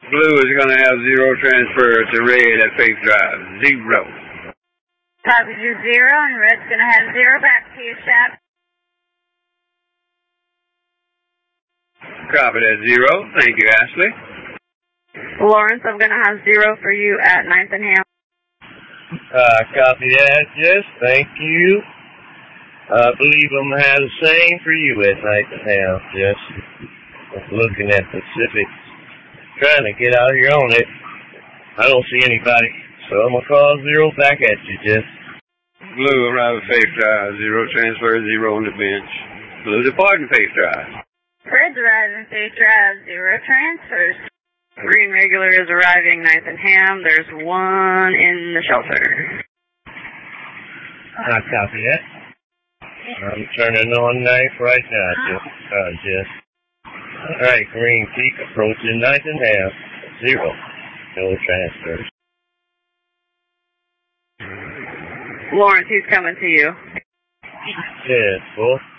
Blue is going to have 0 transfer to red at Faith Drive. 0. Copy you 0, and red's going to have 0 back to you, Shep. Copy that 0. Thank you, Ashley. Lawrence, I'm going to have 0 for you at 9th and Ham. Copy that, Jess. Thank you. I believe I'm going to have the same for you at 9th and Ham, Jess. Looking at Pacific. Trying to get out here on it. I don't see anybody, so I'm going to call 0 back at you, Jess. Blue arrive at Faith Drive. 0 transfer, 0 on the bench. Blue departing Faith Drive. Red's arriving Faith Drive. 0 transfers. Green regular is arriving 9th and Ham. There's 1 in the shelter. I copy that. I'm turning on 9th right now, Jess. Alright, Green Peak approaching 9th and Ham. 0. No transfers. Lawrence, he's coming to you. Yes, boss.